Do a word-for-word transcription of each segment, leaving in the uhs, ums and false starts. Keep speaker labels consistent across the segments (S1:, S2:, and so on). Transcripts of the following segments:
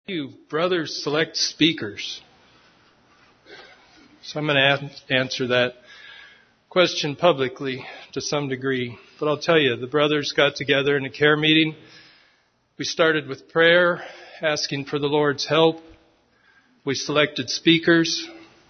S1: You brothers select speakers. So I'm going to answer that question publicly to some degree. But I'll tell you, the brothers got together in a care meeting. We started with prayer, asking for the Lord's help. We selected speakers.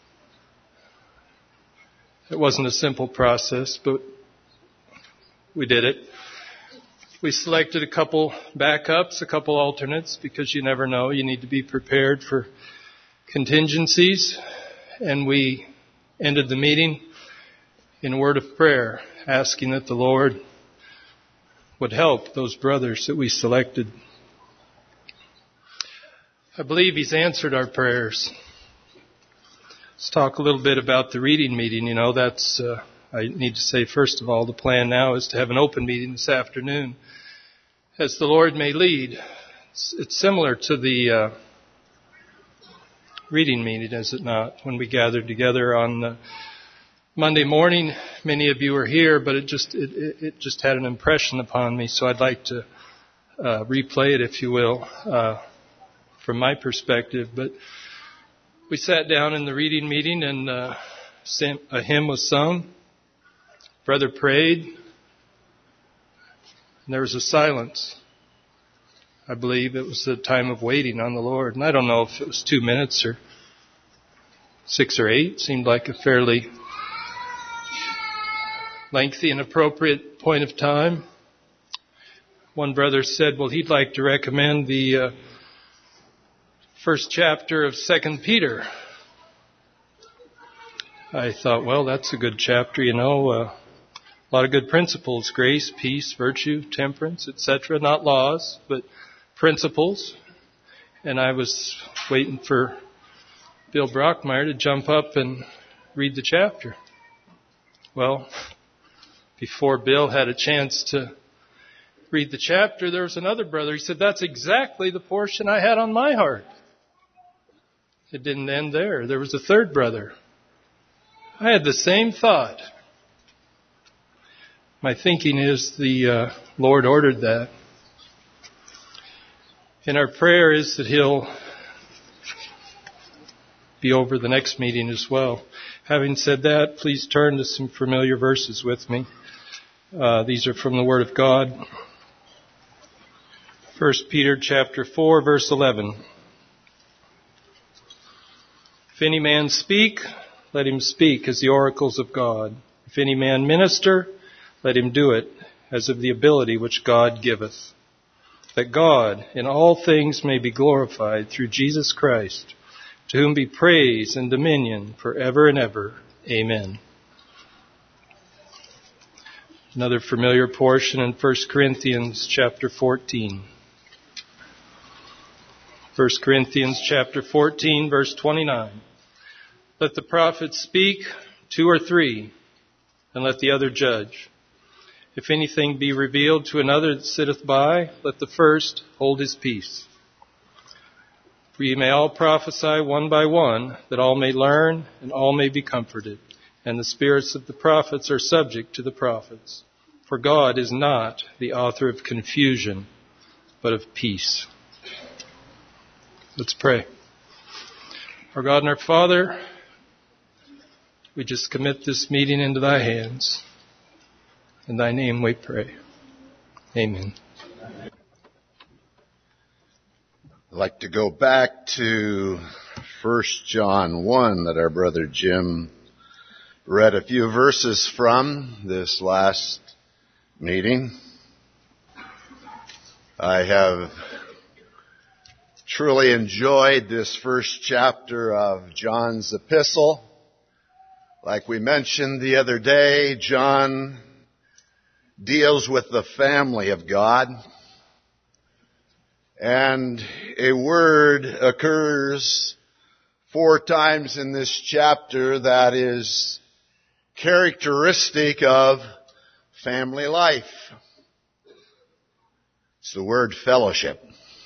S1: It wasn't a simple process, but we did it. We selected a couple backups, a couple alternates, because you never know. You need to be prepared for contingencies. And we ended the meeting in a word of prayer, asking that the Lord would help those brothers that we selected. I believe He's answered our prayers. Let's talk a little bit about the reading meeting. You know, that's, uh, I need to say, first of all, the plan now is to have an open meeting this afternoon, as the Lord may lead. It's, it's similar to the uh, reading meeting, is it not? When we gathered together on uh, Monday morning, many of you were here, but it just it, it, it just had an impression upon me. So I'd like to uh, replay it, if you will, uh, from my perspective. But we sat down in the reading meeting, and uh, a hymn was sung. Brother prayed. And there was a silence. I believe it was a time of waiting on the Lord. And I don't know if it was two minutes or six or eight. It seemed like a fairly lengthy and appropriate point of time. One brother said, well, he'd like to recommend the uh, first chapter of Second Peter. I thought, well, that's a good chapter, you know. Uh, A lot of good principles: grace, peace, virtue, temperance, et cetera. Not laws, but principles. And I was waiting for Bill Brockmeyer to jump up and read the chapter. Well, before Bill had a chance to read the chapter, there was another brother. He said, that's exactly the portion I had on my heart. It didn't end there. There was a third brother. I had the same thought. My thinking is the uh, Lord ordered that. And our prayer is that He'll be over the next meeting as well. Having said that, please turn to some familiar verses with me. Uh, these are from the Word of God. First Peter chapter four, verse eleven. If any man speak, let him speak as the oracles of God. If any man minister, let him do it as of the ability which God giveth, that God in all things may be glorified through Jesus Christ, to whom be praise and dominion forever and ever. Amen. Another familiar portion in First Corinthians chapter fourteen. First Corinthians chapter fourteen, verse twenty-nine. Let the prophets speak, two or three, and let the other judge. If anything be revealed to another that sitteth by, let the first hold his peace. For ye may all prophesy one by one, that all may learn and all may be comforted. And the spirits of the prophets are subject to the prophets. For God is not the author of confusion, but of peace. Let's pray. Our God and our Father, we just commit this meeting into Thy hands. In Thy name we pray. Amen.
S2: I'd like to go back to First John one that our brother Jim read a few verses from this last meeting. I have truly enjoyed this first chapter of John's epistle. Like we mentioned the other day, John deals with the family of God. And a word occurs four times in this chapter that is characteristic of family life. It's the word fellowship.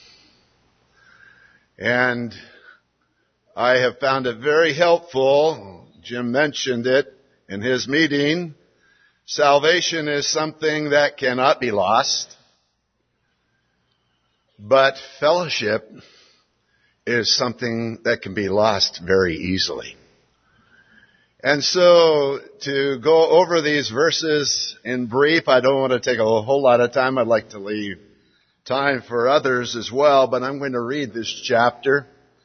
S2: And I have found it very helpful. Jim mentioned it in his meeting. Salvation is something that cannot be lost. But fellowship is something that can be lost very easily. And so, to go over these verses in brief, I don't want to take a whole lot of time. I'd like to leave time for others as well, but I'm going to read this chapter.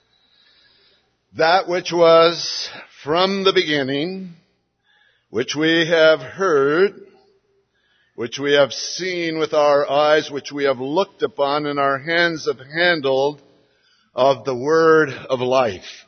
S2: That which was from the beginning, which we have heard, which we have seen with our eyes, which we have looked upon, and our hands have handled, of the word of life.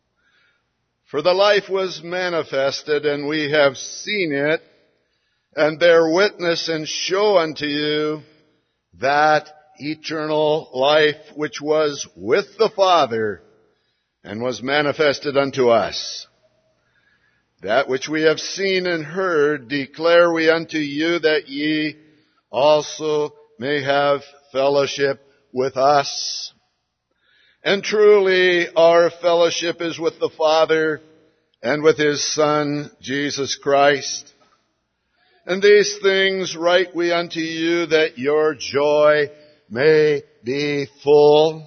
S2: For the life was manifested, and we have seen it, and bear witness and show unto you that eternal life which was with the Father, and was manifested unto us. That which we have seen and heard declare we unto you, that ye also may have fellowship with us. And truly our fellowship is with the Father and with His Son, Jesus Christ. And these things write we unto you, that your joy may be full.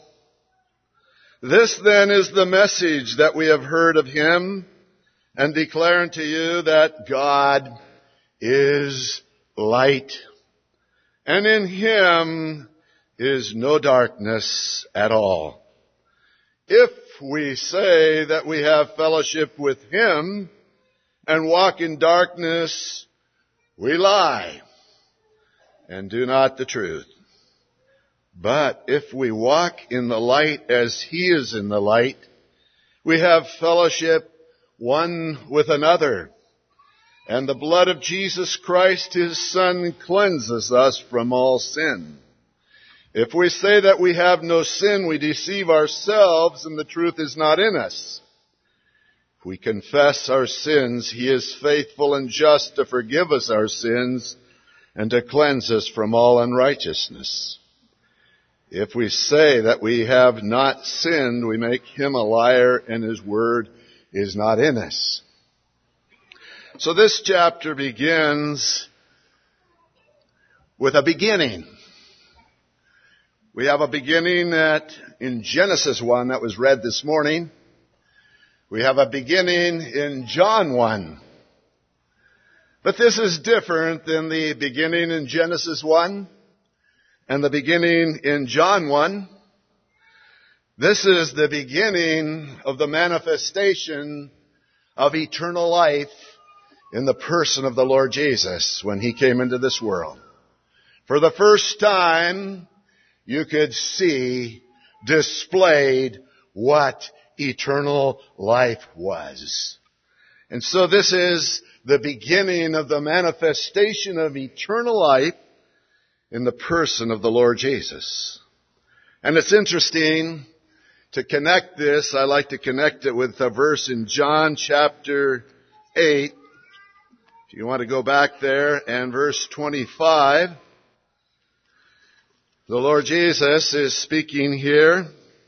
S2: This then is the message that we have heard of Him, and declare unto you, that God is light, and in Him is no darkness at all. If we say that we have fellowship with Him and walk in darkness, we lie and do not the truth. But if we walk in the light as He is in the light, we have fellowship one with another. And the blood of Jesus Christ, His Son, cleanses us from all sin. If we say that we have no sin, we deceive ourselves, and the truth is not in us. If we confess our sins, He is faithful and just to forgive us our sins and to cleanse us from all unrighteousness. If we say that we have not sinned, we make Him a liar, and His word is not in us. So this chapter begins with a beginning. We have a beginning that in Genesis one that was read this morning. We have a beginning in John one. But this is different than the beginning in Genesis one and the beginning in John one. This is the beginning of the manifestation of eternal life in the person of the Lord Jesus when He came into this world. For the first time, you could see displayed what eternal life was. And so this is the beginning of the manifestation of eternal life in the person of the Lord Jesus. And it's interesting to connect this. I like to connect it with a verse in John chapter eight. If you want to go back there, and verse twenty-five. The Lord Jesus is speaking here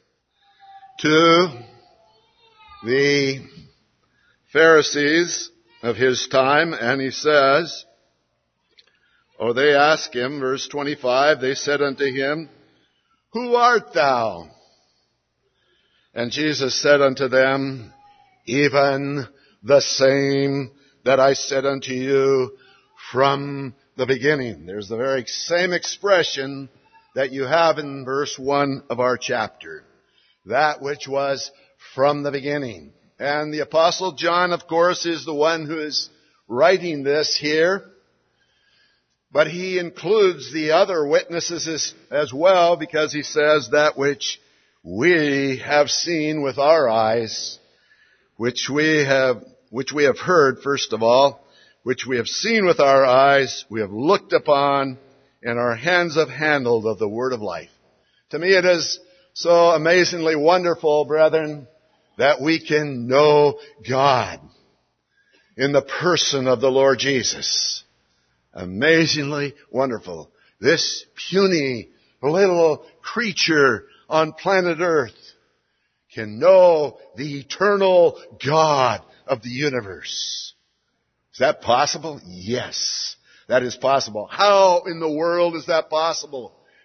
S2: to the Pharisees of His time, and He says, or they ask Him, verse twenty-five, they said unto Him, Who art thou? And Jesus said unto them, Even the same that I said unto you from the beginning. There's the very same expression that you have in verse one of our chapter. That which was from the beginning. And the Apostle John, of course, is the one who is writing this here. But he includes the other witnesses as, as well, because he says that which we have seen with our eyes, which we have, which we have heard, first of all, which we have seen with our eyes, we have looked upon, and our hands have handled of the word of life. To me it is so amazingly wonderful, brethren, that we can know God in the person of the Lord Jesus. Amazingly wonderful. This puny little creature on planet Earth can know the eternal God of the universe. Is that possible? Yes. That is possible. How in the world is that possible?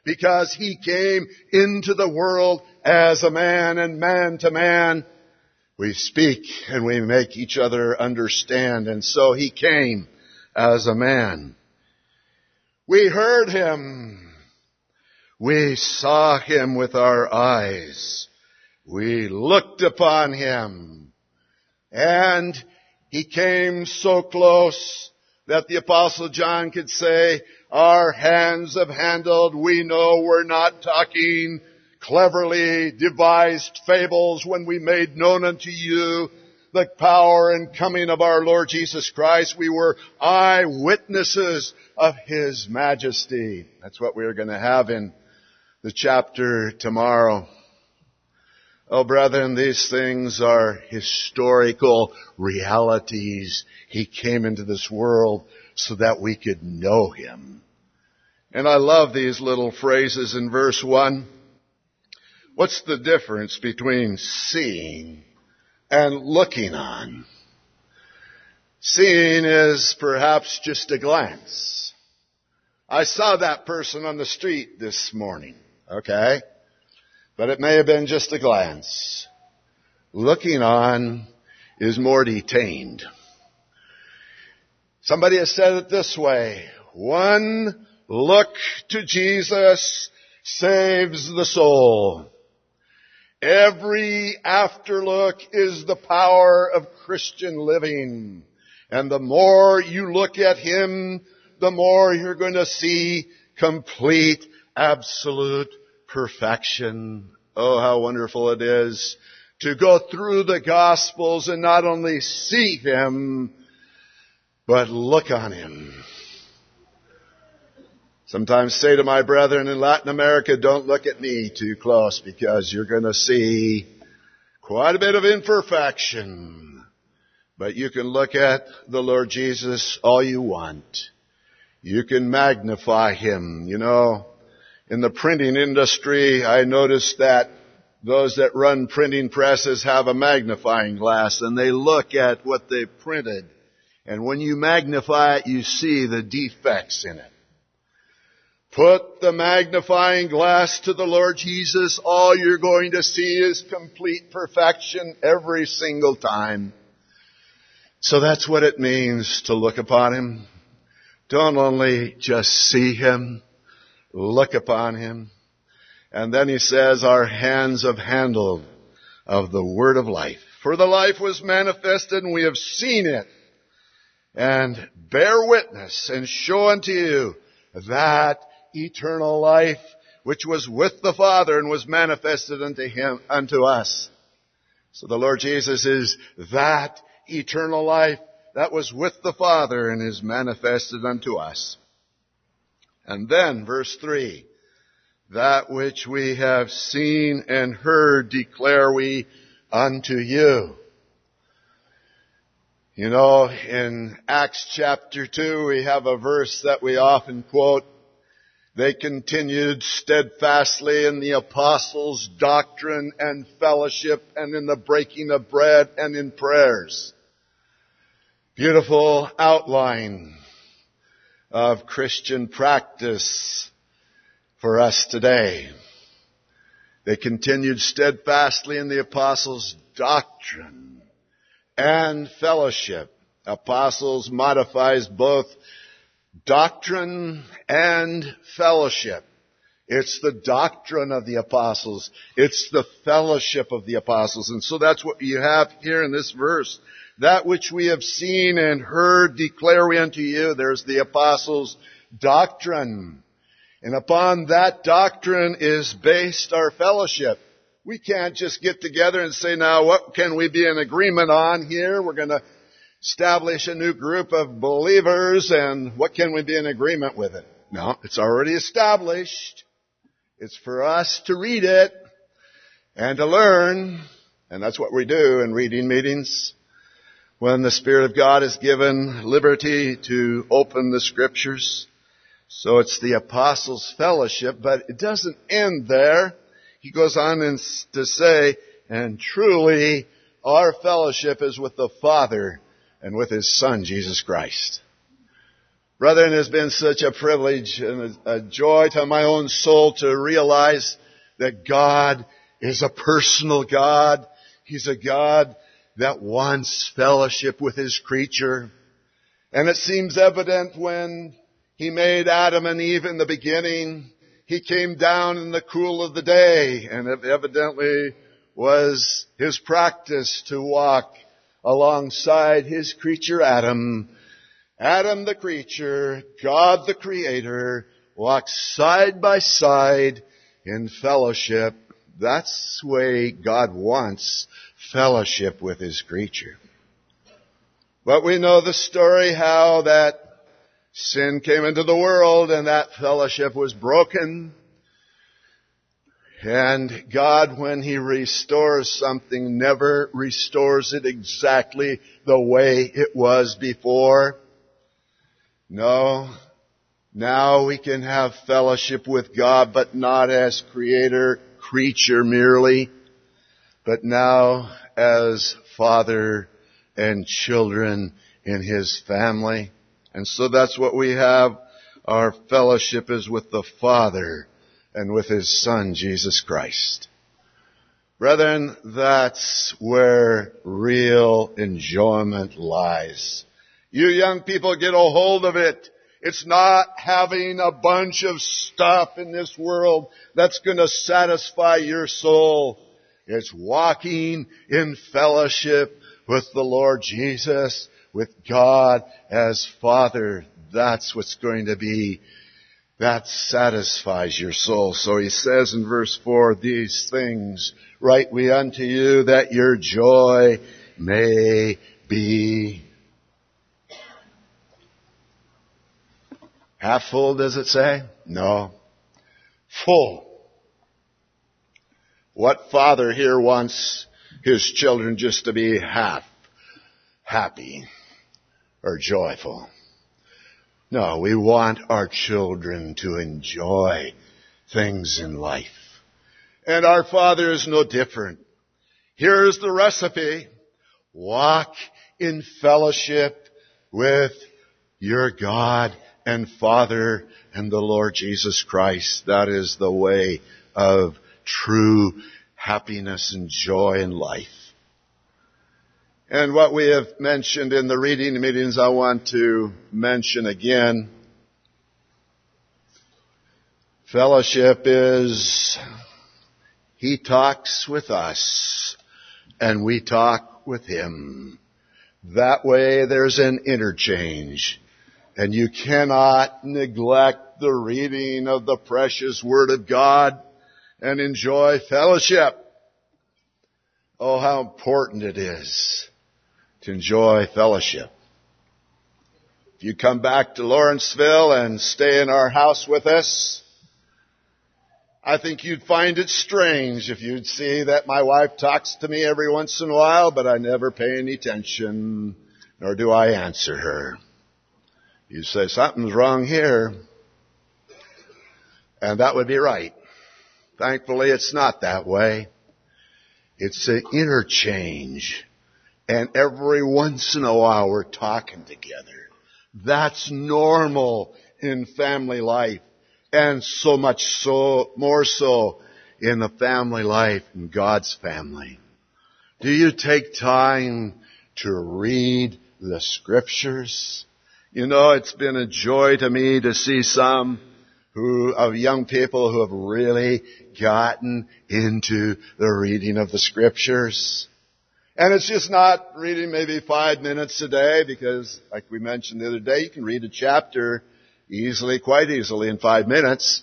S2: because He came into the world as a man, and man to man we speak and we make each other understand. And so He came as a man. We heard Him. We saw Him with our eyes. We looked upon Him. And He came so close that the Apostle John could say, our hands have handled. We know we're not talking cleverly devised fables when we made known unto you the power and coming of our Lord Jesus Christ. We were eyewitnesses of His majesty. That's what we're going to have in the chapter tomorrow. Oh, brethren, these things are historical realities. He came into this world so that we could know Him. And I love these little phrases in verse one. What's the difference between seeing and looking on? Seeing is perhaps just a glance. I saw that person on the street this morning, okay? But it may have been just a glance. Looking on is more detained. Somebody has said it this way: one look to Jesus saves the soul. Every afterlook is the power of Christian living. And the more you look at Him, the more you're going to see complete, absolute perfection. Oh, how wonderful it is to go through the Gospels and not only see Him, but look on Him. Sometimes say to my brethren in Latin America, don't look at me too close because you're going to see quite a bit of imperfection. But you can look at the Lord Jesus all you want. You can magnify Him. You know, in the printing industry, I noticed that those that run printing presses have a magnifying glass and they look at what they've printed. And when you magnify it, you see the defects in it. Put the magnifying glass to the Lord Jesus. All you're going to see is complete perfection every single time. So that's what it means to look upon Him. Don't only just see Him, look upon Him. And then He says, our hands have handled of the word of life. For the life was manifested, and we have seen it, and bear witness, and show unto you that eternal life which was with the Father and was manifested unto Him, unto us. So the Lord Jesus is that eternal life that was with the Father and is manifested unto us. And then verse three, that which we have seen and heard declare we unto you. You know, in Acts chapter two, we have a verse that we often quote. They continued steadfastly in the apostles' doctrine and fellowship and in the breaking of bread and in prayers. Beautiful outline of Christian practice for us today. They continued steadfastly in the apostles' doctrine and fellowship. Apostles modifies both doctrine and fellowship. It's the doctrine of the apostles. It's the fellowship of the apostles. And so that's what you have here in this verse. That which we have seen and heard declare we unto you. There's the apostles' doctrine. And upon that doctrine is based our fellowship. We can't just get together and say, now what can we be in agreement on here? We're going to establish a new group of believers, and what can we be in agreement with it? No, it's already established. It's for us to read it and to learn, and that's what we do in reading meetings when the Spirit of God is given liberty to open the Scriptures. So it's the apostles' fellowship, but it doesn't end there. He goes on to say, and truly our fellowship is with the Father and with His Son, Jesus Christ. Brethren, it has been such a privilege and a joy to my own soul to realize that God is a personal God. He's a God that wants fellowship with His creature. And it seems evident when He made Adam and Eve in the beginning. He came down in the cool of the day, and it evidently was His practice to walk alongside His creature Adam. Adam the creature, God the creator, walks side by side in fellowship. That's the way God wants fellowship with His creature. But we know the story how that sin came into the world and that fellowship was broken. And God, when He restores something, never restores it exactly the way it was before. No, now we can have fellowship with God, but not as creator, creature merely, but now as father and children in His family. And so that's what we have. Our fellowship is with the Father and with His Son, Jesus Christ. Brethren, that's where real enjoyment lies. You young people, get a hold of it. It's not having a bunch of stuff in this world that's going to satisfy your soul. It's walking in fellowship with the Lord Jesus, with God as Father. That's what's going to be. That satisfies your soul. So He says in verse four, these things write we unto you that your joy may be half full, does it say? No. Full. What father here wants his children just to be half happy or joyful? No, we want our children to enjoy things in life. And our Father is no different. Here's the recipe. Walk in fellowship with your God and Father and the Lord Jesus Christ. That is the way of true happiness and joy in life. And what we have mentioned in the reading meetings, I want to mention again. Fellowship is He talks with us and we talk with Him. That way there's an interchange. And you cannot neglect the reading of the precious Word of God and enjoy fellowship. Oh, how important it is to enjoy fellowship. If you come back to Lawrenceville and stay in our house with us, I think you'd find it strange if you'd see that my wife talks to me every once in a while, but I never pay any attention, nor do I answer her. You say, something's wrong here. And that would be right. Thankfully, it's not that way. It's an interchange. And every once in a while, we're talking together. That's normal in family life. And so much so, more so in the family life, in God's family. Do you take time to read the Scriptures? You know, it's been a joy to me to see some who, of young people who have really gotten into the reading of the Scriptures. And it's just not reading maybe five minutes a day, because like we mentioned the other day, you can read a chapter easily, quite easily in five minutes.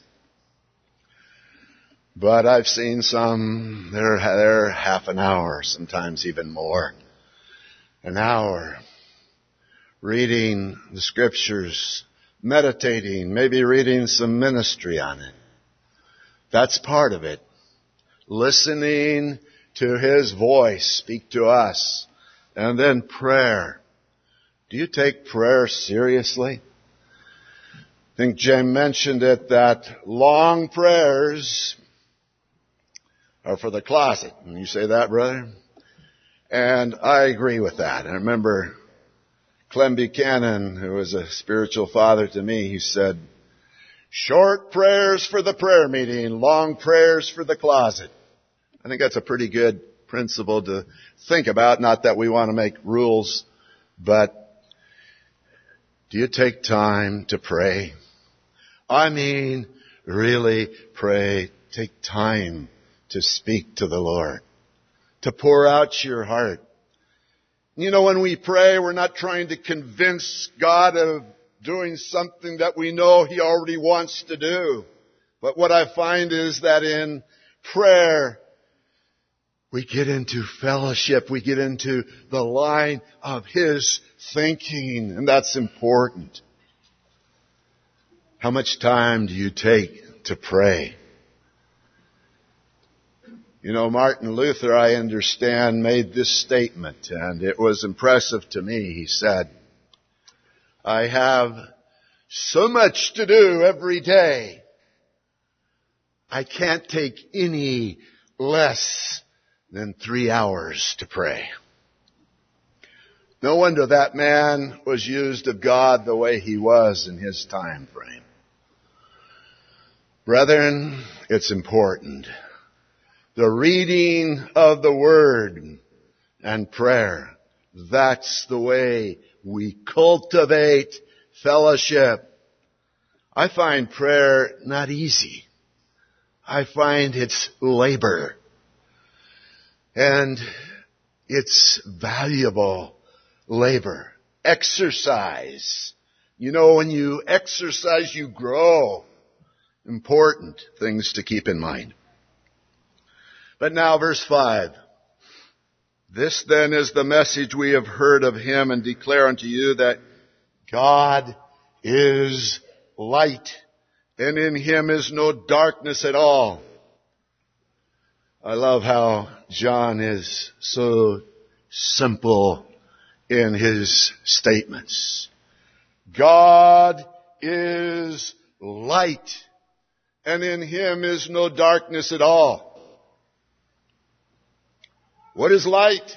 S2: But I've seen some, they're, they're half an hour, sometimes even more. An hour. Reading the Scriptures, meditating, maybe reading some ministry on it. That's part of it. Listening to His voice speak to us. And then prayer. Do you take prayer seriously? I think Jim mentioned it, that long prayers are for the closet. And you say that, brother? And I agree with that. I remember Clem Buchanan, who was a spiritual father to me, he said, short prayers for the prayer meeting, long prayers for the closet. I think that's a pretty good principle to think about. Not that we want to make rules, but do you take time to pray? I mean, really pray. Take time to speak to the Lord, to pour out your heart. You know, when we pray, we're not trying to convince God of doing something that we know He already wants to do. But what I find is that in prayer, we get into fellowship. We get into the line of His thinking, and that's important. How much time do you take to pray? You know, Martin Luther, I understand, made this statement, and it was impressive to me. He said, I have so much to do every day, I can't take any less than three hours to pray. No wonder that man was used of God the way he was in his time frame. Brethren, it's important. The reading of the Word and prayer, that's the way we cultivate fellowship. I find prayer not easy. I find it's labor. And it's valuable labor. Exercise. You know, when you exercise, you grow. Important things to keep in mind. But now verse five. This then is the message we have heard of Him and declare unto you, that God is light, and in Him is no darkness at all. I love how John is so simple in his statements. God is light, and in Him is no darkness at all. What is light?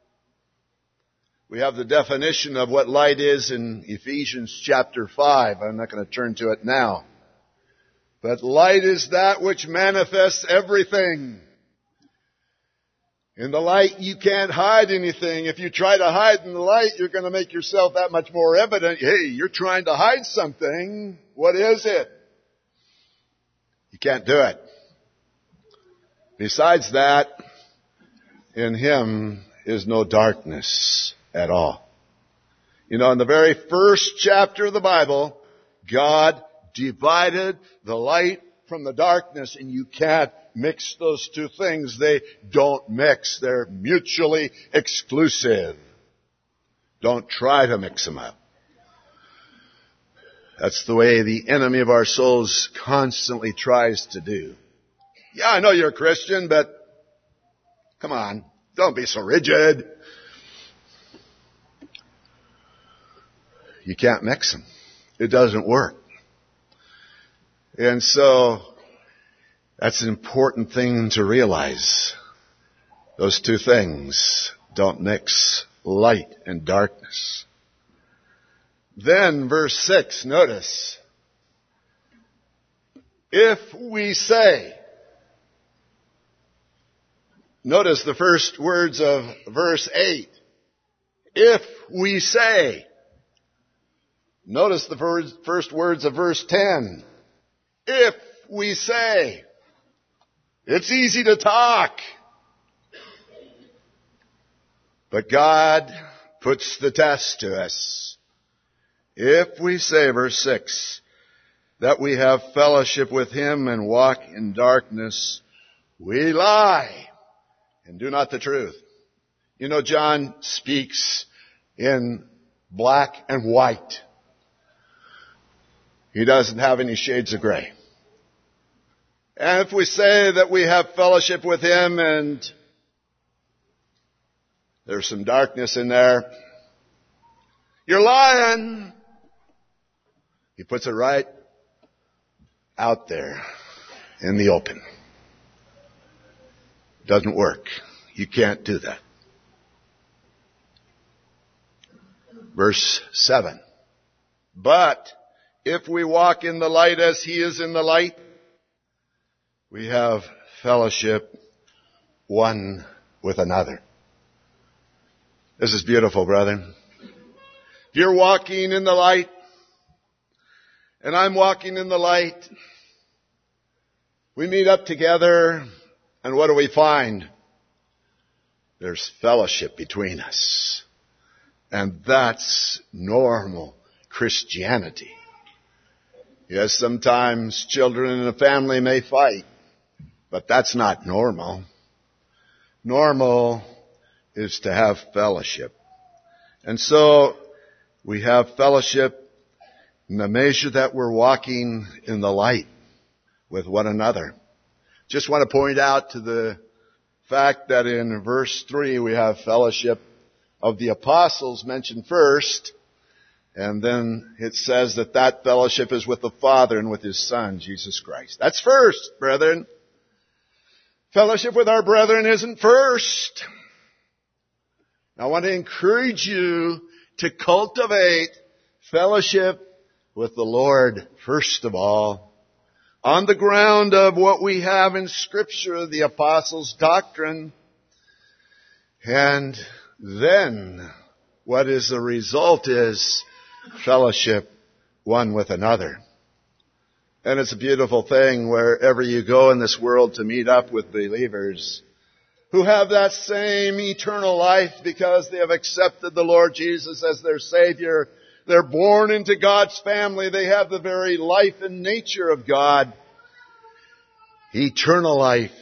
S2: We have the definition of what light is in Ephesians chapter five. I'm not going to turn to it now. But light is that which manifests everything. In the light, you can't hide anything. If you try to hide in the light, you're going to make yourself that much more evident. Hey, you're trying to hide something. What is it? You can't do it. Besides that, in Him is no darkness at all. You know, in the very first chapter of the Bible, God divided the light from the darkness, and you can't mix those two things. They don't mix. They're mutually exclusive. Don't try to mix them up. That's the way the enemy of our souls constantly tries to do. Yeah, I know you're a Christian, but come on, don't be so rigid. You can't mix them. It doesn't work. And so, that's an important thing to realize. Those two things don't mix, light and darkness. Then, verse six, notice. If we say, notice the first words of verse eight. If we say. Notice the first words of verse ten. If we say. It's easy to talk. But God puts the test to us. If we say, verse six, that we have fellowship with Him and walk in darkness, we lie and do not the truth. You know, John speaks in black and white. He doesn't have any shades of gray. And if we say that we have fellowship with Him and there's some darkness in there, you're lying. He puts it right out there in the open. Doesn't work. You can't do that. Verse seven. But if we walk in the light as he is in the light, we have fellowship one with another. This is beautiful, brethren. If you're walking in the light, and I'm walking in the light, we meet up together, and what do we find? There's fellowship between us. And that's normal Christianity. Yes, sometimes children in a family may fight, but that's not normal. Normal is to have fellowship. And so we have fellowship in the measure that we're walking in the light with one another. Just want to point out to the fact that in verse three we have fellowship of the apostles mentioned first, and then it says that that fellowship is with the Father and with His Son, Jesus Christ. That's first, brethren. Fellowship with our brethren isn't first. I want to encourage you to cultivate fellowship with the Lord first of all, on the ground of what we have in Scripture, the apostles' doctrine. And then what is the result is fellowship one with another. And it's a beautiful thing wherever you go in this world to meet up with believers who have that same eternal life because they have accepted the Lord Jesus as their Savior. They're born into God's family. They have the very life and nature of God. Eternal life.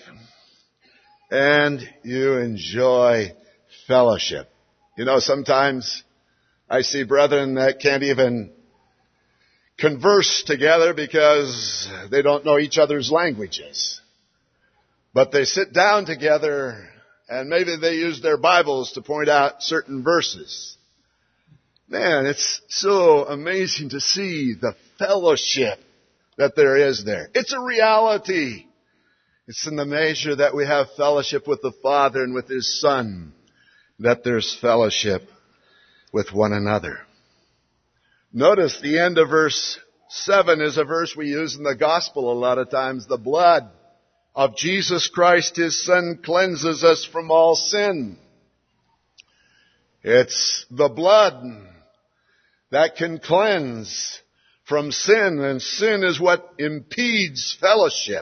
S2: And you enjoy fellowship. You know, sometimes I see brethren that can't even converse together because they don't know each other's languages. But they sit down together and maybe they use their Bibles to point out certain verses. Man, it's so amazing to see the fellowship that there is there. It's a reality. It's in the measure that we have fellowship with the Father and with His Son that there's fellowship with one another. Notice the end of verse seven is a verse we use in the gospel a lot of times. The blood of Jesus Christ, His Son, cleanses us from all sin. It's the blood that can cleanse from sin, and sin is what impedes fellowship.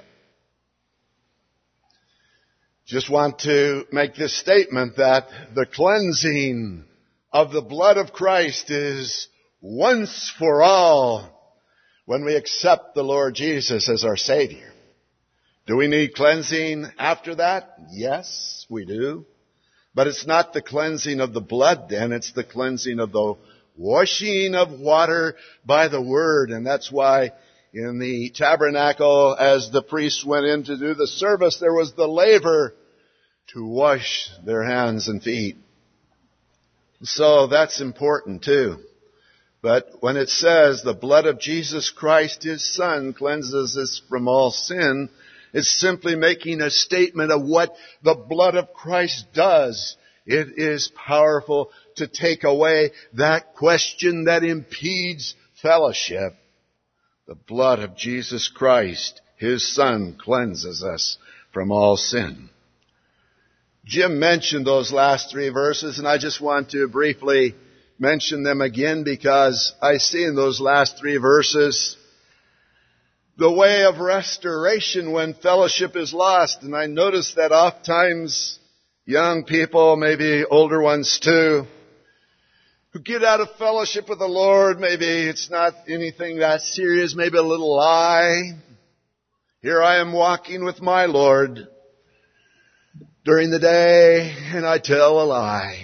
S2: Just want to make this statement that the cleansing of the blood of Christ is once for all when we accept the Lord Jesus as our Savior. Do we need cleansing after that? Yes, we do. But it's not the cleansing of the blood then, it's the cleansing of the washing of water by the Word. And that's why in the tabernacle, as the priests went in to do the service, there was the laver to wash their hands and feet. So that's important too. But when it says the blood of Jesus Christ, His Son, cleanses us from all sin, it's simply making a statement of what the blood of Christ does. It is powerful to take away that question that impedes fellowship. The blood of Jesus Christ, His Son, cleanses us from all sin. Jim mentioned those last three verses, and I just want to briefly mention them again because I see in those last three verses the way of restoration when fellowship is lost. And I notice that oftentimes young people, maybe older ones too, who get out of fellowship with the Lord, maybe it's not anything that serious, maybe a little lie. Here I am walking with my Lord during the day, and I tell a lie.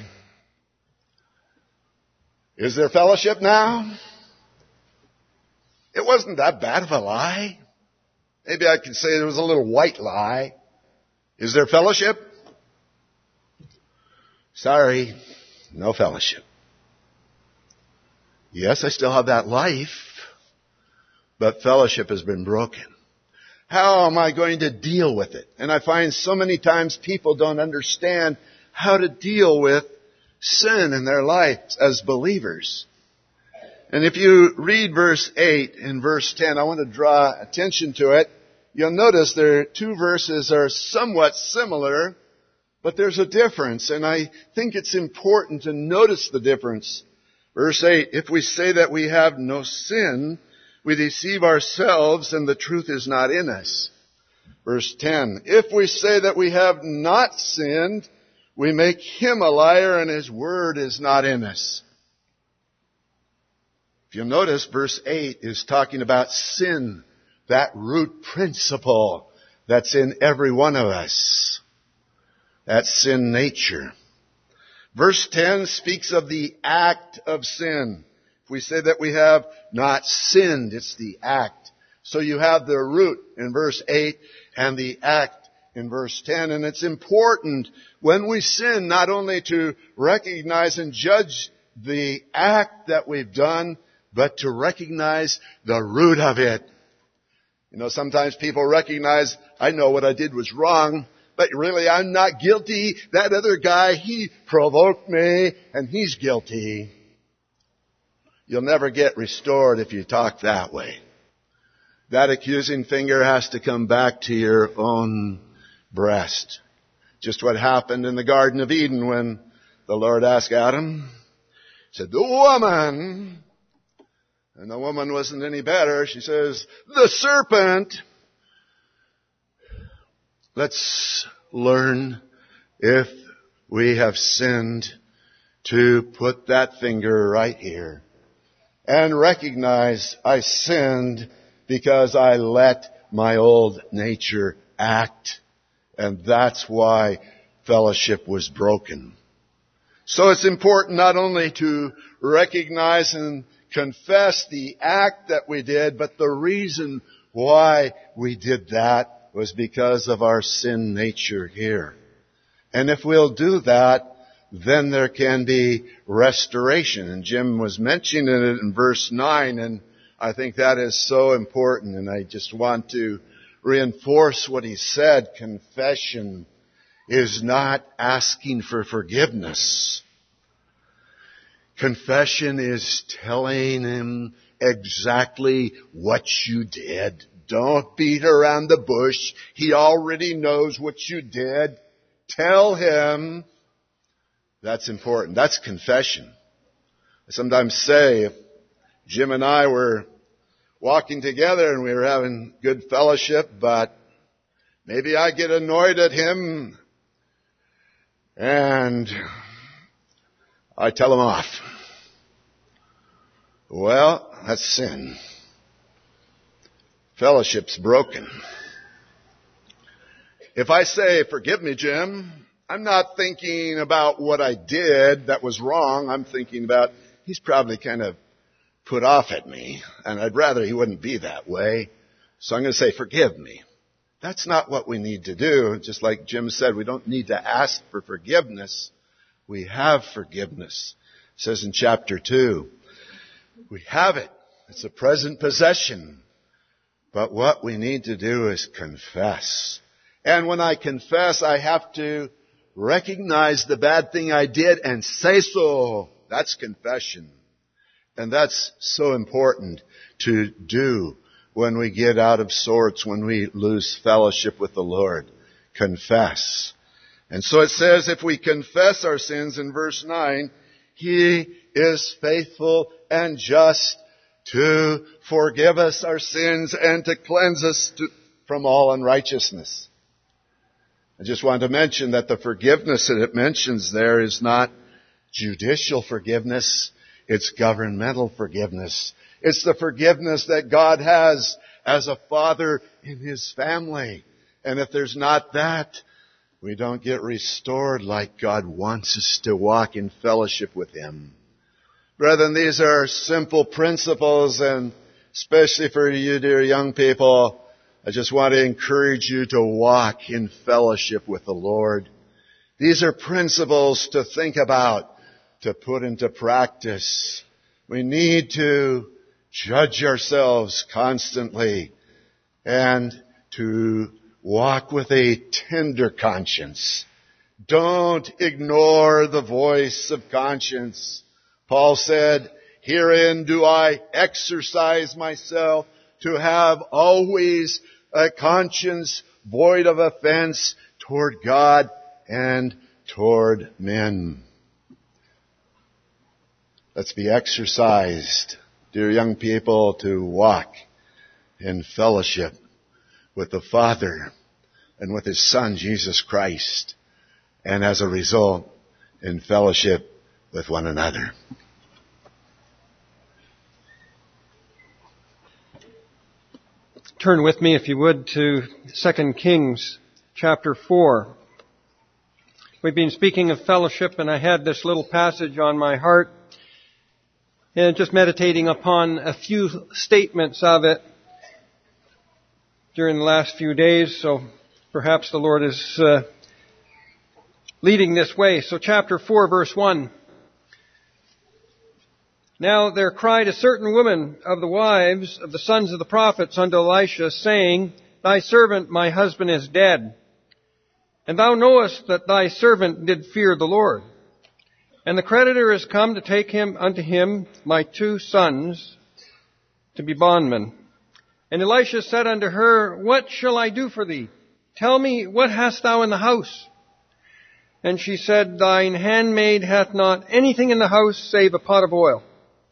S2: Is there fellowship now? It wasn't that bad of a lie. Maybe I could say there was a little white lie. Is there fellowship? Sorry, no fellowship. Yes, I still have that life, but fellowship has been broken. How am I going to deal with it? And I find so many times people don't understand how to deal with sin in their lives as believers. And if you read verse eight and verse ten, I want to draw attention to it. You'll notice their two verses are somewhat similar, but there's a difference, and I think it's important to notice the difference. Verse eight, if we say that we have no sin, we deceive ourselves and the truth is not in us. Verse ten, if we say that we have not sinned, we make him a liar and his word is not in us. If you'll notice, verse eight is talking about sin, that root principle that's in every one of us. That sin nature. Verse ten speaks of the act of sin. If we say that we have not sinned, it's the act. So you have the root in verse eight and the act in verse ten. And it's important when we sin not only to recognize and judge the act that we've done, but to recognize the root of it. You know, sometimes people recognize, I know what I did was wrong, but really I'm not guilty. That other guy, he provoked me and he's guilty. You'll never get restored if you talk that way. That accusing finger has to come back to your own breast. Just what happened in the Garden of Eden when the Lord asked Adam, said, the woman, and the woman wasn't any better. She says, the serpent. Let's learn, if we have sinned, to put that finger right here and recognize I sinned because I let my old nature act, and that's why fellowship was broken. So it's important not only to recognize and confess the act that we did, but the reason why we did that was because of our sin nature here. And if we'll do that, then there can be restoration. And Jim was mentioning it in verse nine, and I think that is so important. And I just want to reinforce what he said. Confession is not asking for forgiveness. Confession is telling him exactly what you did. Don't beat around the bush. He already knows what you did. Tell him. That's important. That's confession. I sometimes say, if Jim and I were walking together and we were having good fellowship, but maybe I get annoyed at him and I tell him off. Well, that's sin. Fellowship's broken. If I say, forgive me, Jim, I'm not thinking about what I did that was wrong. I'm thinking about, he's probably kind of put off at me, and I'd rather he wouldn't be that way. So I'm going to say, forgive me. That's not what we need to do. Just like Jim said, we don't need to ask for forgiveness. We have forgiveness. It says in chapter two, we have it. It's a present possession. But what we need to do is confess. And when I confess, I have to recognize the bad thing I did and say so. That's confession. And that's so important to do when we get out of sorts, when we lose fellowship with the Lord. Confess. And so it says, if we confess our sins in verse nine, He is faithful and just to forgive us our sins and to cleanse us to, from all unrighteousness. I just wanted to mention that the forgiveness that it mentions there is not judicial forgiveness. It's governmental forgiveness. It's the forgiveness that God has as a father in His family. And if there's not that, we don't get restored like God wants us to walk in fellowship with Him. Brethren, these are simple principles, and especially for you dear young people, I just want to encourage you to walk in fellowship with the Lord. These are principles to think about, to put into practice. We need to judge ourselves constantly and to walk with a tender conscience, Don't ignore the voice of conscience. Paul said, herein do I exercise myself to have always a conscience void of offense toward God and toward men. Let's be exercised, dear young people, to walk in fellowship with the Father and with His Son, Jesus Christ, and as a result, in fellowship with one another.
S3: Turn with me, if you would, to Second Kings chapter four. We've been speaking of fellowship, and I had this little passage on my heart, and just meditating upon a few statements of it during the last few days, so perhaps the Lord is uh, leading this way. So chapter four, verse one. Now there cried a certain woman of the wives of the sons of the prophets unto Elisha, saying, Thy servant, my husband, is dead. And thou knowest that thy servant did fear the Lord. And the creditor is come to take him unto him my two sons to be bondmen. And Elisha said unto her, What shall I do for thee? Tell me, what hast thou in the house? And she said, Thine handmaid hath not anything in the house save a pot of oil.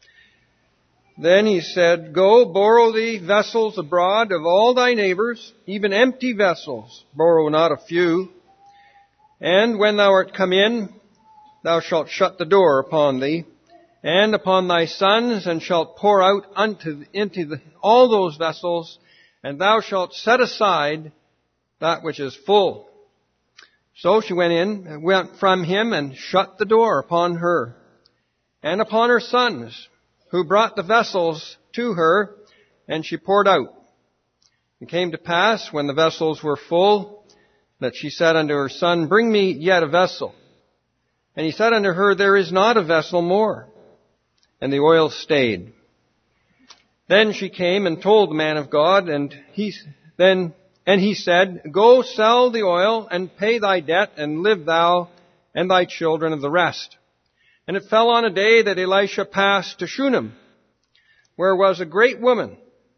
S3: Then he said, Go, borrow thee vessels abroad of all thy neighbors, even empty vessels, borrow not a few. And when thou art come in, thou shalt shut the door upon thee, and upon thy sons, and shalt pour out unto into the, all those vessels, and thou shalt set aside that which is full. So she went in, and went from him, and shut the door upon her, and upon her sons, who brought the vessels to her, and she poured out. It came to pass, when the vessels were full, that she said unto her son, Bring me yet a vessel. And he said unto her, There is not a vessel more. And the oil stayed. Then she came and told the man of God, and he then and he said, Go sell the oil, and pay thy debt, and live thou and thy children of the rest. And it fell on a day that Elisha passed to Shunem, where was a great woman,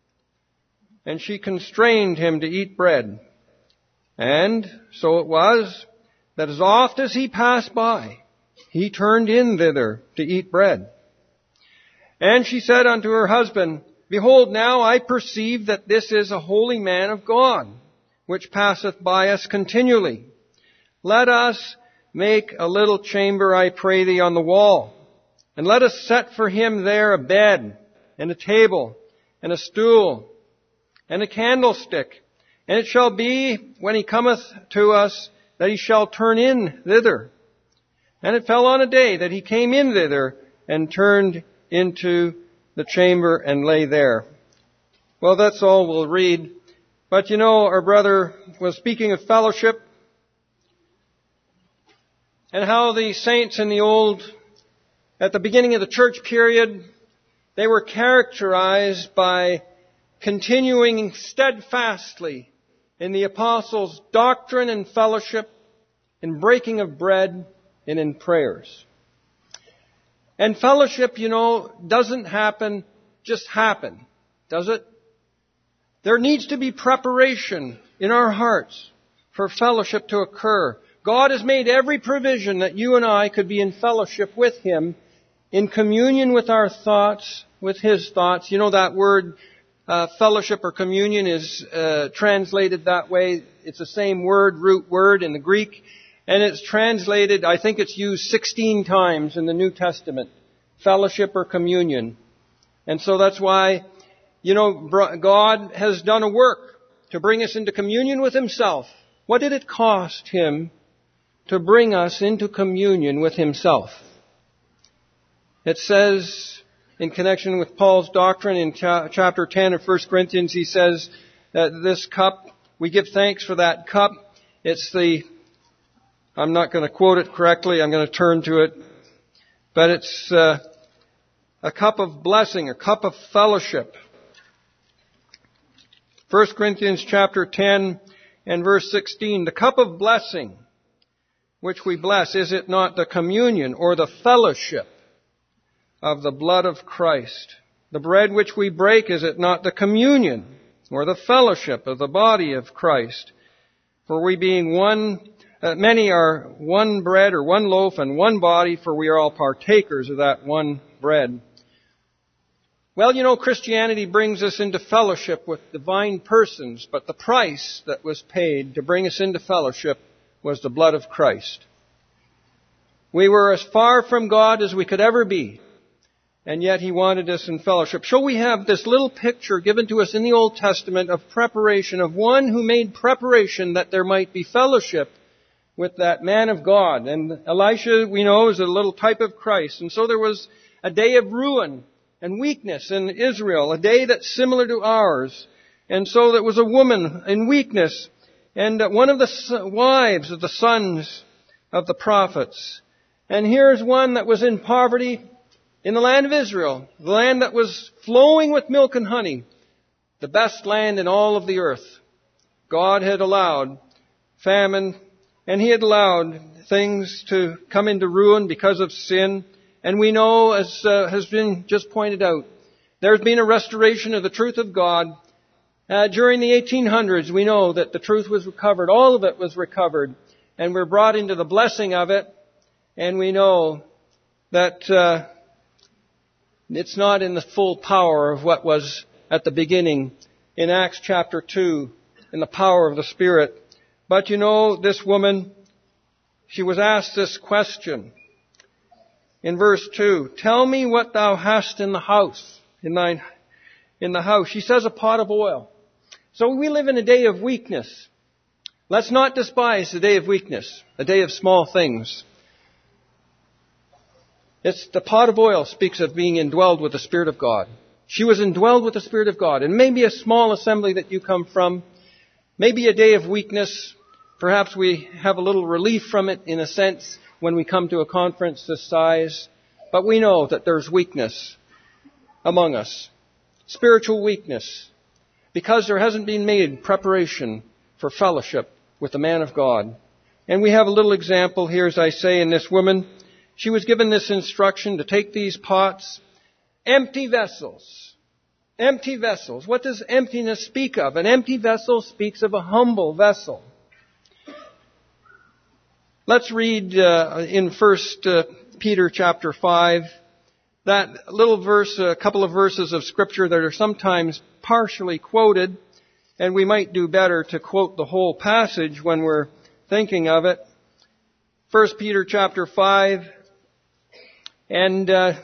S3: and she constrained him to eat bread. And so it was that as oft as he passed by, he turned in thither to eat bread. And she said unto her husband, Behold, now I perceive that this is a holy man of God, which passeth by us continually. Let us make a little chamber, I pray thee, on the wall, and let us set for him there a bed, and a table, and a stool, and a candlestick. And it shall be, when he cometh to us, that he shall turn in thither. And it fell on a day that he came in thither, and turned into the chamber, and lay there. Well, that's all we'll read. But you know, our brother was speaking of fellowship, and how the saints in the old, at the beginning of the church period, they were characterized by continuing steadfastly in the apostles' doctrine and fellowship, in breaking of bread, and in prayers. And fellowship, you know, doesn't happen, just happen, does it? There needs to be preparation in our hearts for fellowship to occur. God has made every provision that you and I could be in fellowship with Him, in communion with our thoughts, with His thoughts. You know that word, uh, fellowship or communion is uh, translated that way. It's the same word, root word in the Greek. And it's translated, I think it's used sixteen times in the New Testament. Fellowship or communion. And so that's why, you know, God has done a work to bring us into communion with Himself. What did it cost Him to bring us into communion with Himself? It says, in connection with Paul's doctrine in cha- chapter ten of First Corinthians, he says that this cup, we give thanks for that cup. It's the, I'm not going to quote it correctly, I'm going to turn to it, but it's uh, a cup of blessing, a cup of fellowship. First Corinthians chapter ten and verse sixteen, the cup of blessing, which we bless, is it not the communion or the fellowship of the blood of Christ? The bread which we break, is it not the communion or the fellowship of the body of Christ? For we being one, uh, many are one bread or one loaf and one body, for we are all partakers of that one bread. Well, you know, Christianity brings us into fellowship with divine persons, but the price that was paid to bring us into fellowship was the blood of Christ. We were as far from God as we could ever be, and yet He wanted us in fellowship. So we have this little picture given to us in the Old Testament of preparation, of one who made preparation that there might be fellowship with that man of God. And Elisha, we know, is a little type of Christ. And so there was a day of ruin and weakness in Israel, a day that's similar to ours. And so there was a woman in weakness, and one of the wives of the sons of the prophets. And here's one that was in poverty in the land of Israel, the land that was flowing with milk and honey, the best land in all of the earth. God had allowed famine, and He had allowed things to come into ruin because of sin. And we know, as uh, has been just pointed out, there's been a restoration of the truth of God. Uh, during the eighteen hundreds, we know that the truth was recovered. All of it was recovered. And we're brought into the blessing of it. And we know that uh, it's not in the full power of what was at the beginning in Acts chapter two, in the power of the Spirit. But you know, this woman, she was asked this question. In verse two, tell me what thou hast in the house, in thine, in the house. She says a pot of oil. So we live in a day of weakness. Let's not despise the day of weakness, a day of small things. It's the pot of oil speaks of being indwelled with the Spirit of God. She was indwelled with the Spirit of God. And maybe a small assembly that you come from, maybe a day of weakness. Perhaps we have a little relief from it in a sense when we come to a conference this size. But we know that there's weakness among us. Spiritual weakness. Because there hasn't been made preparation for fellowship with the man of God. And we have a little example here, as I say, in this woman. She was given this instruction to take these pots, empty vessels. Empty vessels. What does emptiness speak of? An empty vessel speaks of a humble vessel. Let's read uh, in First uh, Peter chapter five, that little verse, a couple of verses of Scripture that are sometimes partially quoted, and we might do better to quote the whole passage when we're thinking of it. First Peter chapter five, and uh,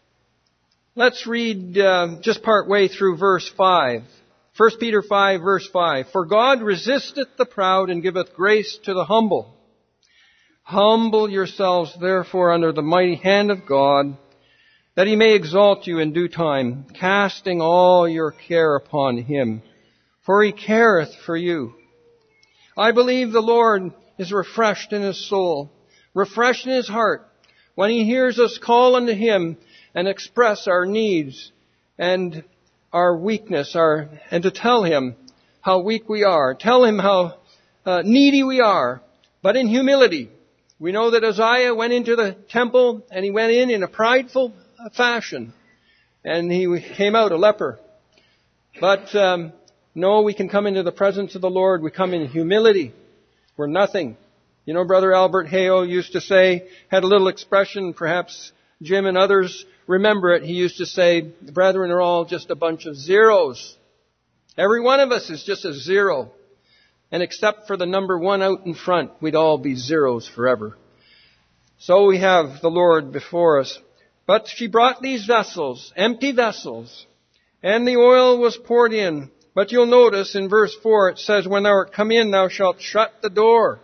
S3: let's read uh, just part way through verse five. First Peter five, verse five. For God resisteth the proud and giveth grace to the humble. Humble yourselves therefore under the mighty hand of God, that He may exalt you in due time, casting all your care upon Him, for He careth for you. I believe the Lord is refreshed in His soul, refreshed in His heart, when He hears us call unto Him and express our needs and our weakness, our, and to tell Him how weak we are, tell Him how uh, needy we are, but in humility. We know that Uzziah went into the temple and he went in in a prideful fashion, and he came out a leper. But um, no, we can come into the presence of the Lord. We come in humility. We're nothing. You know, Brother Albert Hale used to say, had a little expression, perhaps Jim and others remember it. He used to say, the brethren are all just a bunch of zeros. Every one of us is just a zero. And except for the number one out in front, we'd all be zeros forever. So we have the Lord before us. But she brought these vessels, empty vessels, and the oil was poured in. But you'll notice in verse four it says, when thou art come in, thou shalt shut the door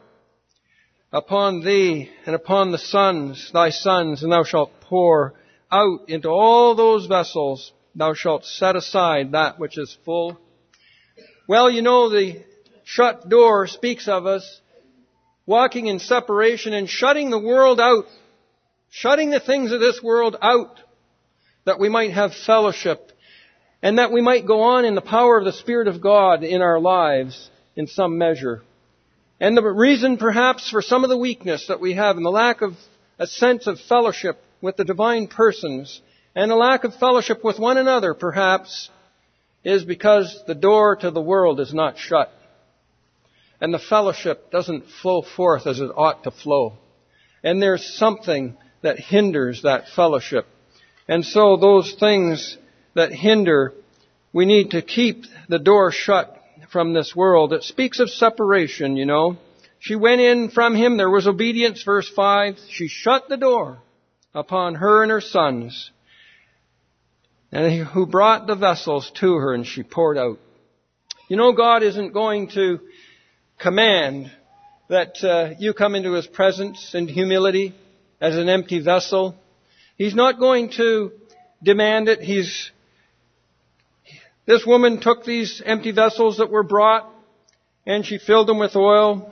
S3: upon thee and upon the sons, thy sons, and thou shalt pour out into all those vessels. Thou shalt set aside that which is full. Well, you know, the shut door speaks of us walking in separation and shutting the world out, shutting the things of this world out, that we might have fellowship and that we might go on in the power of the Spirit of God in our lives in some measure. And the reason perhaps for some of the weakness that we have and the lack of a sense of fellowship with the divine persons and a lack of fellowship with one another perhaps is because the door to the world is not shut. And the fellowship doesn't flow forth as it ought to flow. And there's something that hinders that fellowship. And so those things that hinder, we need to keep the door shut from this world. It speaks of separation, you know. She went in from him. There was obedience, verse five. She shut the door upon her and her sons, and who brought the vessels to her, and she poured out. You know, God isn't going to command that uh, you come into His presence in humility as an empty vessel. He's not going to demand it. He's This woman took these empty vessels that were brought and she filled them with oil.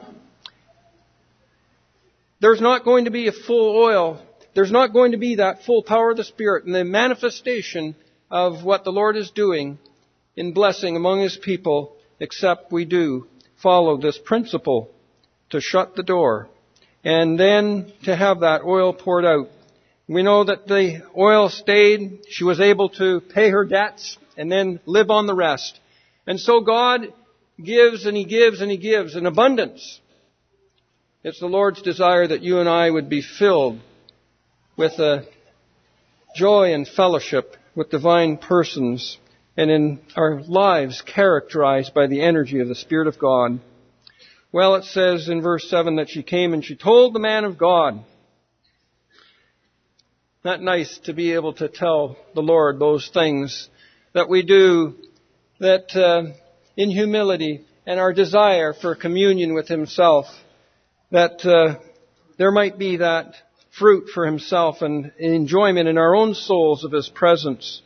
S3: There's not going to be a full oil. There's not going to be that full power of the Spirit and the manifestation of what the Lord is doing in blessing among His people, except we do follow this principle to shut the door and then to have that oil poured out. We know that the oil stayed. She was able to pay her debts and then live on the rest. And so God gives and He gives and He gives in abundance. It's the Lord's desire that you and I would be filled with a joy and fellowship with divine persons and in our lives characterized by the energy of the Spirit of God. Well, it says in verse seven that she came and she told the man of God. Not nice to be able to tell the Lord those things that we do, that uh, in humility and our desire for communion with Himself, that uh, there might be that fruit for Himself and enjoyment in our own souls of His presence.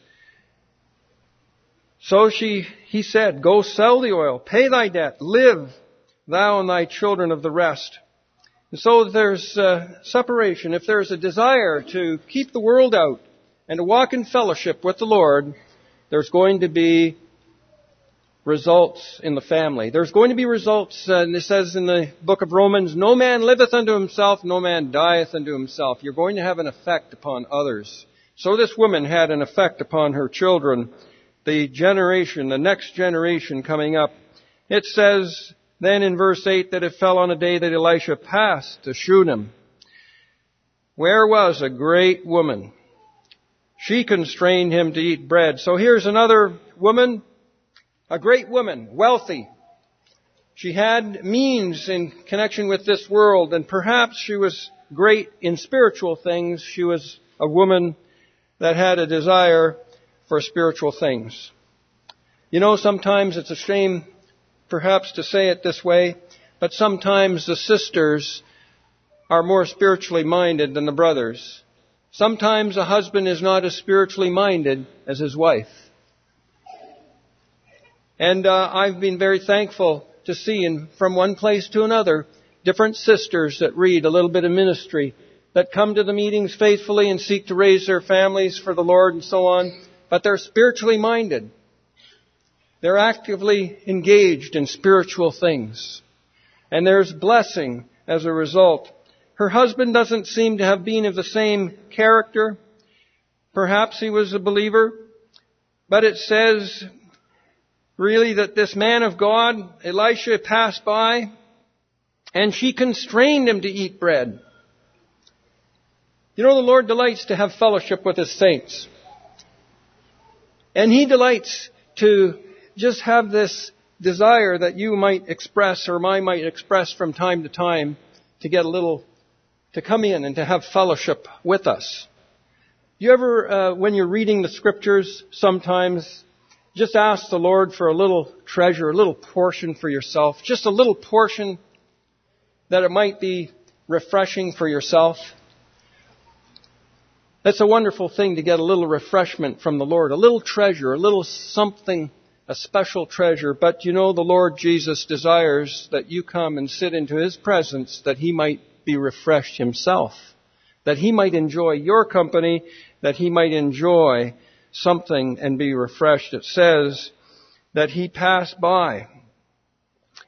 S3: So she, he said, go sell the oil, pay thy debt, live thou and thy children of the rest. And so there's uh, separation. If there's a desire to keep the world out and to walk in fellowship with the Lord, there's going to be results in the family. There's going to be results, uh, and it says in the book of Romans, no man liveth unto himself, no man dieth unto himself. You're going to have an effect upon others. So this woman had an effect upon her children, the generation, the next generation coming up. It says then in verse eight that it fell on a day that Elisha passed to Shunem, where was a great woman. She constrained him to eat bread. So here's another woman, a great woman, wealthy. She had means in connection with this world, and perhaps she was great in spiritual things. She was a woman that had a desire for spiritual things. You know, sometimes it's a shame perhaps to say it this way, but sometimes the sisters are more spiritually minded than the brothers. Sometimes a husband is not as spiritually minded as his wife. And uh, I've been very thankful to see, in, from one place to another, different sisters that read a little bit of ministry, that come to the meetings faithfully and seek to raise their families for the Lord and so on, but they're spiritually minded. They're actively engaged in spiritual things. And there's blessing as a result. Her husband doesn't seem to have been of the same character. Perhaps he was a believer. But it says really that this man of God, Elisha, passed by and she constrained him to eat bread. You know, the Lord delights to have fellowship with His saints. And He delights to just have this desire that you might express, or I might express from time to time, to get a little, to come in and to have fellowship with us. You ever, uh, when you're reading the Scriptures, sometimes just ask the Lord for a little treasure, a little portion for yourself, just a little portion that it might be refreshing for yourself? That's a wonderful thing, to get a little refreshment from the Lord, a little treasure, a little something, a special treasure. But you know, the Lord Jesus desires that you come and sit into His presence, that He might be refreshed Himself, that He might enjoy your company, that He might enjoy something and be refreshed. It says that He passed by.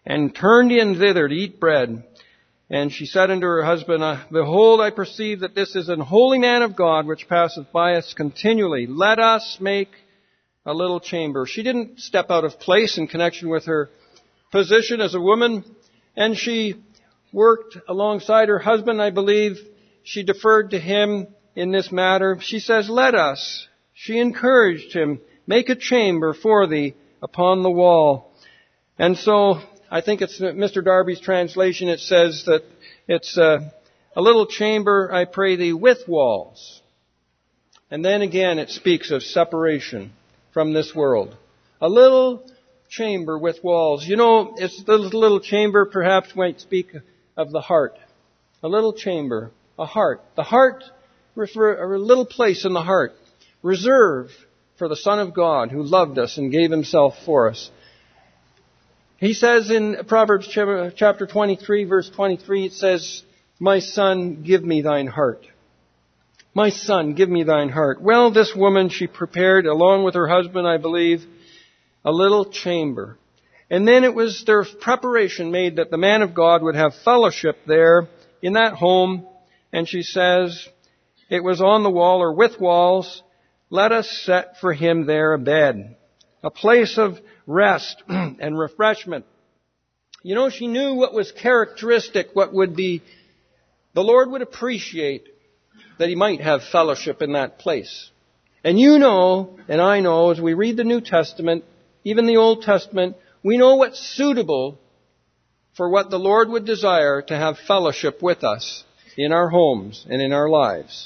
S3: and turned in thither to eat bread. And she said unto her husband, Behold, I perceive that this is an holy man of God, which passeth by us continually. Let us make a little chamber. She didn't step out of place in connection with her position as a woman, and she worked alongside her husband, I believe. She deferred to him in this matter. She says, let us. She encouraged him, make a chamber for thee upon the wall. And so, I think it's Mister Darby's translation, it says that it's a, a little chamber, I pray thee, with walls. And then again it speaks of separation from this world. A little chamber with walls. You know, it's the little chamber perhaps might speak of the heart. A little chamber, a heart. The heart, refer, a little place in the heart, reserved for the Son of God who loved us and gave himself for us. He says in Proverbs chapter twenty-three, verse twenty-three, it says, My son, give me thine heart. My son, give me thine heart. Well, this woman, she prepared, along with her husband, I believe, a little chamber. And then it was their preparation made that the man of God would have fellowship there in that home. And she says, it was on the wall or with walls. Let us set for him there a bed, a place of rest and refreshment. You know, she knew what was characteristic, what would be, the Lord would appreciate that he might have fellowship in that place. And you know, and I know, as we read the New Testament, even the Old Testament, we know what's suitable for what the Lord would desire to have fellowship with us in our homes and in our lives.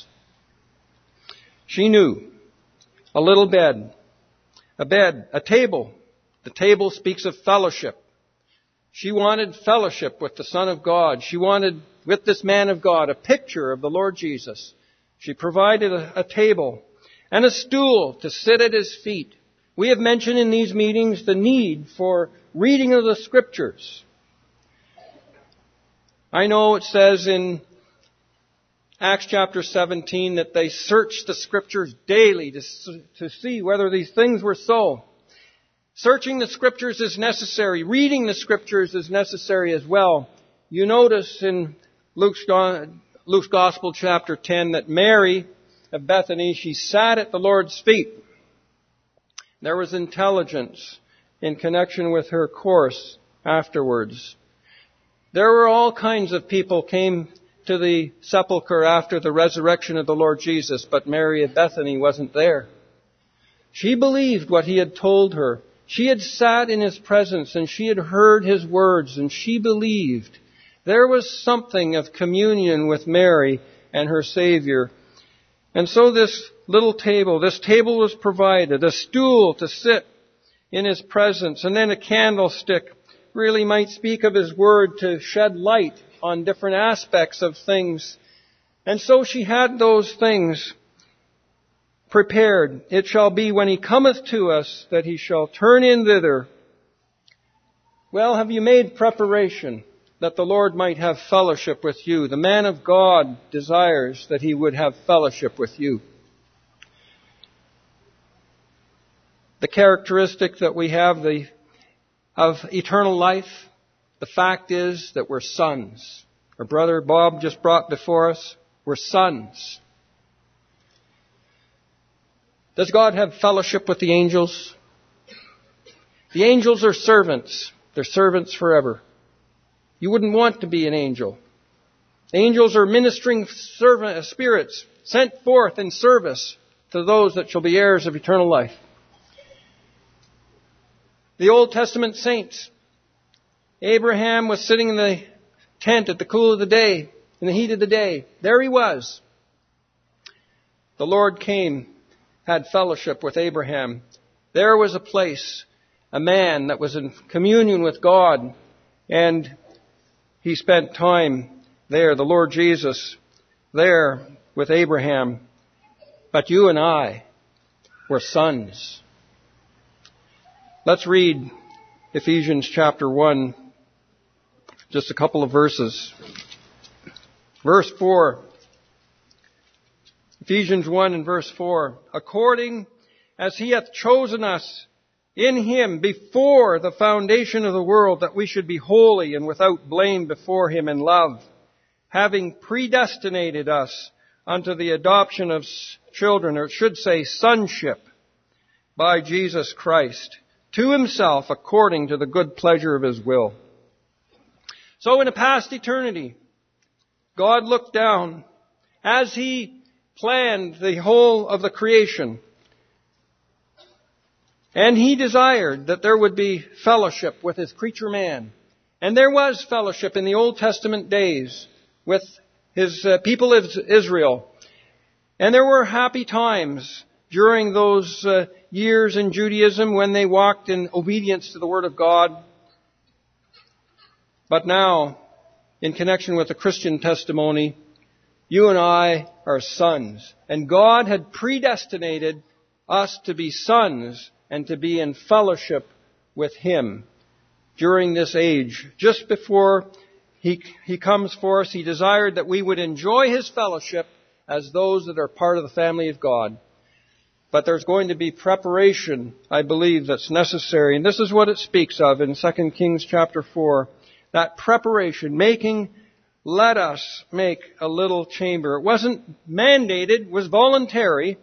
S3: She knew a little bed, a bed, a table. The table speaks of fellowship. She wanted fellowship with the Son of God. She wanted, with this man of God, a picture of the Lord Jesus. She provided a, a table and a stool to sit at his feet. We have mentioned in these meetings the need for reading of the Scriptures. I know it says in Acts chapter seventeen that they searched the Scriptures daily to, to see whether these things were so. Searching the Scriptures is necessary. Reading the Scriptures is necessary as well. You notice in Luke's, Luke's Gospel chapter ten that Mary of Bethany, she sat at the Lord's feet. There was intelligence in connection with her course afterwards. There were all kinds of people came to the sepulchre after the resurrection of the Lord Jesus, but Mary of Bethany wasn't there. She believed what he had told her. She had sat in his presence and she had heard his words and she believed. There was something of communion with Mary and her Savior. And so this little table, this table was provided, a stool to sit in his presence, and then a candlestick really might speak of his word to shed light on different aspects of things. And so she had those things prepared. It shall be when he cometh to us that he shall turn in thither. Well, have you made preparation that the Lord might have fellowship with you? The man of God desires that he would have fellowship with you. The characteristic that we have the, of eternal life, the fact is that we're sons. Our brother Bob just brought before us, we're sons. Does God have fellowship with the angels? The angels are servants. They're servants forever. You wouldn't want to be an angel. Angels are ministering servant, spirits sent forth in service to those that shall be heirs of eternal life. The Old Testament saints. Abraham was sitting in the tent at the cool of the day, in the heat of the day. There he was. The Lord came, had fellowship with Abraham. There was a place, a man that was in communion with God, and he spent time there, the Lord Jesus, there with Abraham. But you and I were sons. Let's read Ephesians chapter one, just a couple of verses. Verse four. Ephesians one and verse four. According as he hath chosen us in Him before the foundation of the world, that we should be holy and without blame before Him in love, having predestinated us unto the adoption of children, or it should say sonship, by Jesus Christ, to Himself according to the good pleasure of His will. So in a past eternity, God looked down as He planned the whole of the creation, and He desired that there would be fellowship with His creature man. And there was fellowship in the Old Testament days with His uh, people of Israel. And there were happy times during those uh, years in Judaism when they walked in obedience to the Word of God. But now, in connection with the Christian testimony, you and I are sons. And God had predestinated us to be sons and to be in fellowship with Him during this age. Just before He, he comes for us, He desired that we would enjoy His fellowship as those that are part of the family of God. But there's going to be preparation, I believe, that's necessary. And this is what it speaks of in Second Kings chapter four. That preparation, making, let us make a little chamber. It wasn't mandated, it was voluntary.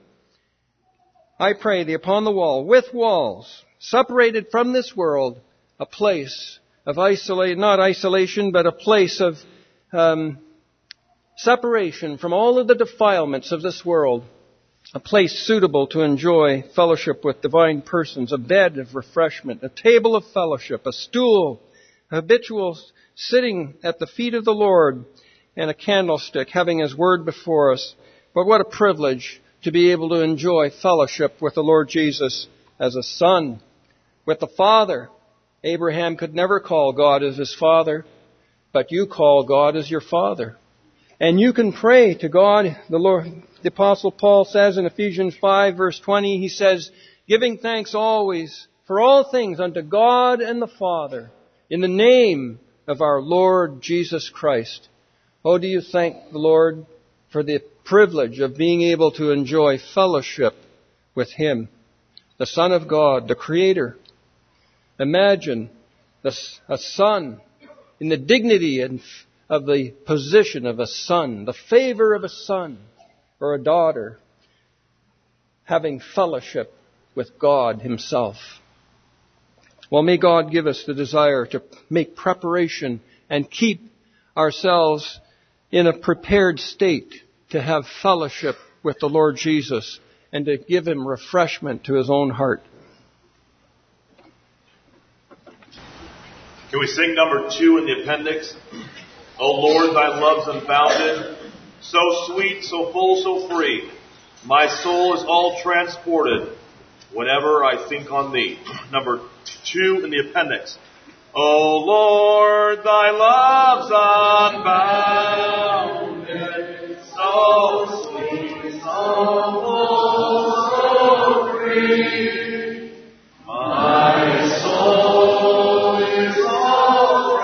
S3: I pray thee upon the wall, with walls, separated from this world, a place of isolate, not isolation, but a place of um, separation from all of the defilements of this world. A place suitable to enjoy fellowship with divine persons, a bed of refreshment, a table of fellowship, a stool, a habitual sitting at the feet of the Lord, and a candlestick having His Word before us. But what a privilege to be able to enjoy fellowship with the Lord Jesus as a son, with the Father. Abraham could never call God as his father, but you call God as your Father. And you can pray to God. The Lord, the Apostle Paul says in Ephesians five verse twenty, he says, giving thanks always for all things unto God and the Father, in the name of our Lord Jesus Christ. Oh, do you thank the Lord for the privilege of being able to enjoy fellowship with Him, the Son of God, the Creator. Imagine the, a son in the dignity and of the position of a son, the favor of a son or a daughter, having fellowship with God Himself. Well, may God give us the desire to make preparation and keep ourselves in a prepared state to have fellowship with the Lord Jesus and to give Him refreshment to His own heart.
S4: Can we sing number two in the appendix? O Lord, Thy love's unbounded, so sweet, so full, so free. My soul is all transported whenever I think on Thee. Number two in the appendix. O Lord, Thy love's unbounded, so sweet, so full, so free. My soul is all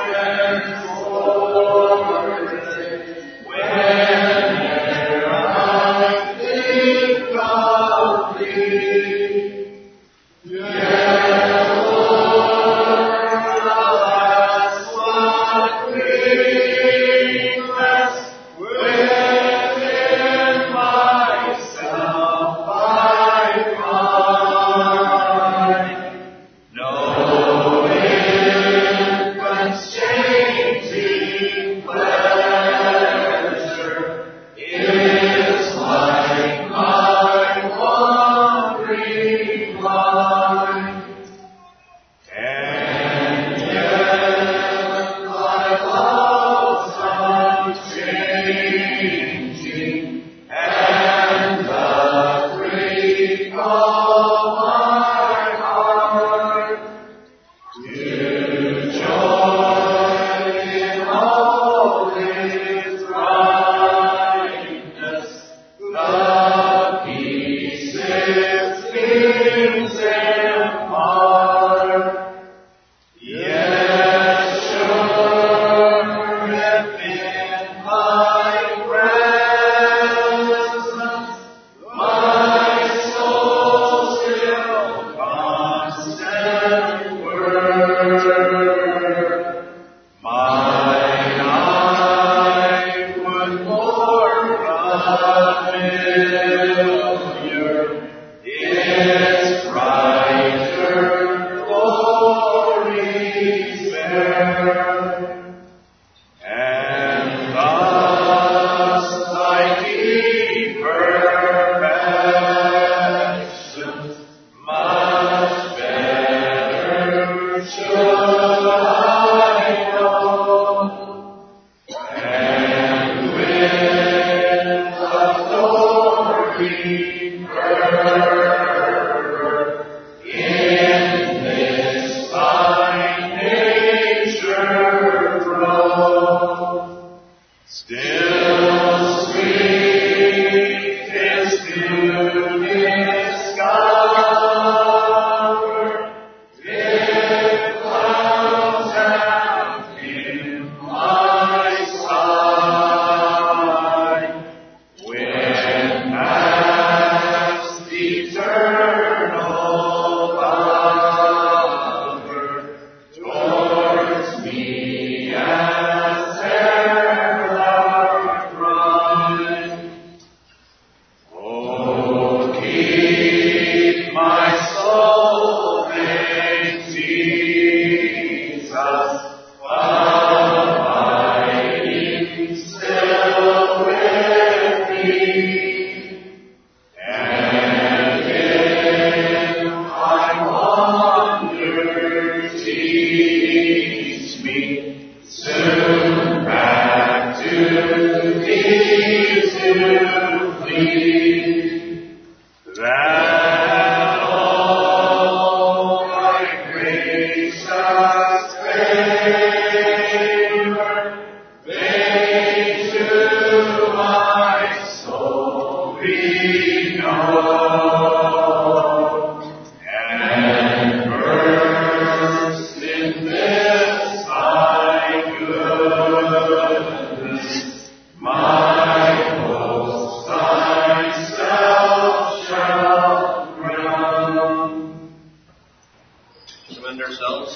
S4: transported whenever I think of Thee. Yeah, Lord, alas, what weakness within myself I find. No infant's changing pleasure is like my wandering mind. And yet Thy love's unchanging, and the freak of my heart to joy in all His brightness, the pieces Kings impart. Yes, sure, if in Thy presence my soul still constantly Still sweetest to discover if clouds have been my side, when past eternal lover towards me as herald run. Oh, keep my soul in Jesus, abiding still with thee. And in my wander teach me soon back to thee to flee, that all thy gracious favor may to my soul be known, and burst in this thy goodness, my host thyself shall crown.
S5: Commend ourselves.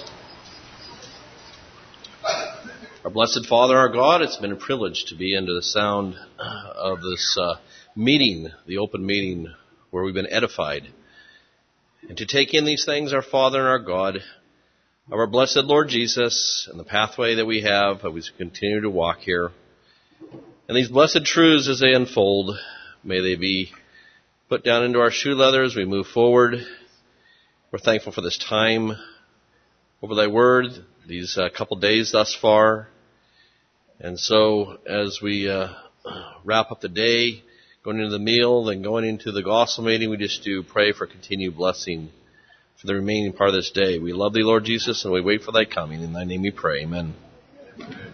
S5: Our blessed Father, our God, it's been a privilege to be under the sound of this uh, meeting, the open meeting where we've been edified, and to take in these things, our Father and our God, of our blessed Lord Jesus and the pathway that we have as we continue to walk here. And these blessed truths as they unfold, may they be put down into our shoe leather as we move forward. We're thankful for this time over thy word, these uh, couple days thus far. And so as we uh, wrap up the day, going into the meal, then going into the gospel meeting, we just do pray for continued blessing for the remaining part of this day. We love thee, Lord Jesus, and we wait for thy coming. In thy name we pray. Amen.